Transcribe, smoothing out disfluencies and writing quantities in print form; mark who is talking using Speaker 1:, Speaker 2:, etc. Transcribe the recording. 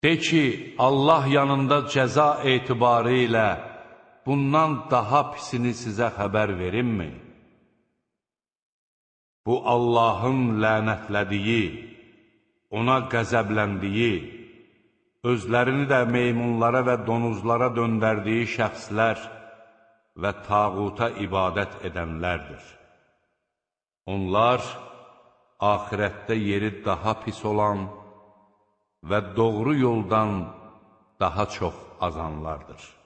Speaker 1: De ki, Allah yanında cəza etibarı ilə bundan daha pisini sizə xəbər verimmi? Bu, Allahın lənətlədiyi, ona qəzəbləndiyi, özlərini də meymunlara və donuzlara döndərdiyi şəxslər və tağuta ibadət edənlərdir. Onlar, axirətdə yeri daha pis olan və doğru yoldan daha çox azanlardır.